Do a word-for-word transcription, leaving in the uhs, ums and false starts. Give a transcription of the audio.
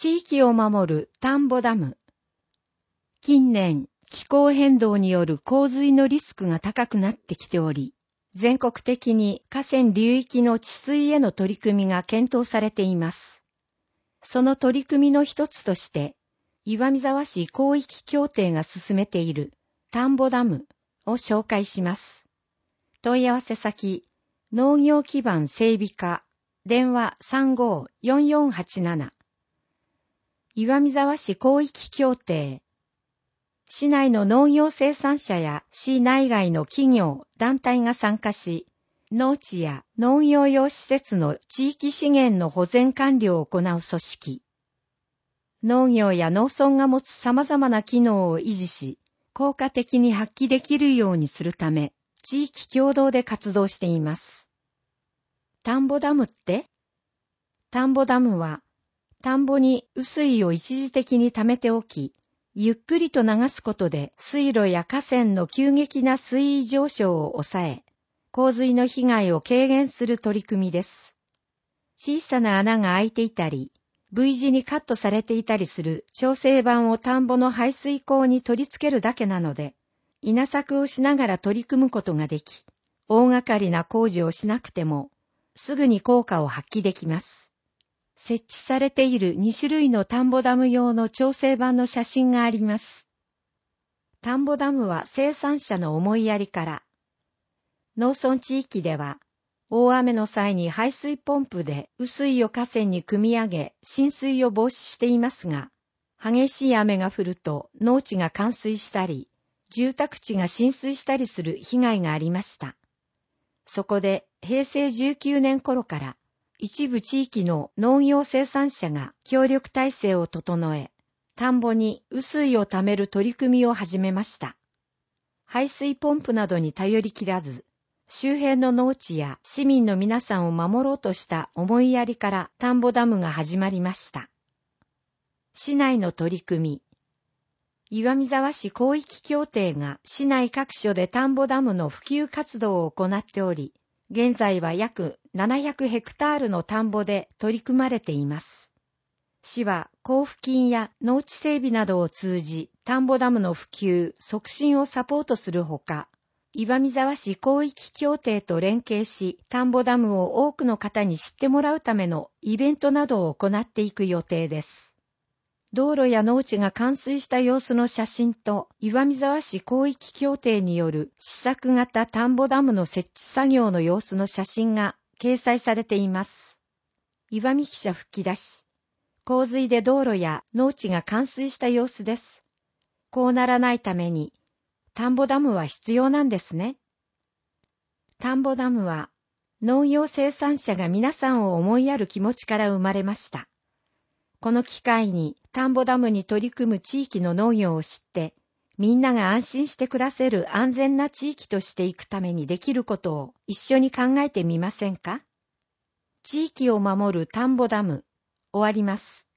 地域を守る田んぼダム。近年、気候変動による洪水のリスクが高くなってきており、全国的に河川流域の治水への取り組みが検討されています。その取り組みの一つとして、岩見沢市広域協定が進めている田んぼダムを紹介します。問い合わせ先、農業基盤整備課、電話 さんごーよんよんはちなな。岩見沢市広域協定。市内の農業生産者や市内外の企業、団体が参加し、農地や農業用施設の地域資源の保全管理を行う組織。農業や農村が持つ様々な機能を維持し、効果的に発揮できるようにするため、地域共同で活動しています。田んぼダムって？田んぼダムは、田んぼに雨水を一時的に溜めておき、ゆっくりと流すことで水路や河川の急激な水位上昇を抑え、洪水の被害を軽減する取り組みです。小さな穴が開いていたり、V 字にカットされていたりする調整板を田んぼの排水溝に取り付けるだけなので、稲作をしながら取り組むことができ、大掛かりな工事をしなくても、すぐに効果を発揮できます。設置されているに種類の田んぼダム用の調整板の写真があります。田んぼダムは生産者の思いやりから、農村地域では、大雨の際に排水ポンプで雨水を河川に汲み上げ、浸水を防止していますが、激しい雨が降ると農地が冠水したり、住宅地が浸水したりする被害がありました。そこで平成じゅうきゅうねん頃から、一部地域の農業生産者が協力体制を整え、田んぼに雨水をためる取り組みを始めました。排水ポンプなどに頼り切らず、周辺の農地や市民の皆さんを守ろうとした思いやりから田んぼダムが始まりました。市内の取り組み。岩見沢市広域協定が市内各所で田んぼダムの普及活動を行っており、現在は約ななひゃくヘクタールの田んぼで取り組まれています。市は交付金や農地整備などを通じ、田んぼダムの普及、促進をサポートするほか、岩見沢市広域協定と連携し、田んぼダムを多くの方に知ってもらうためのイベントなどを行っていく予定です。道路や農地が冠水した様子の写真と、岩見沢市広域協定による試作型田んぼダムの設置作業の様子の写真が掲載されています。岩見記者吹き出し。洪水で道路や農地が冠水した様子です。こうならないために、田んぼダムは必要なんですね。田んぼダムは、農業生産者が皆さんを思いやる気持ちから生まれました。この機会に田んぼダムに取り組む地域の農業を知って、みんなが安心して暮らせる安全な地域としていくためにできることを一緒に考えてみませんか？地域を守る田んぼダム、終わります。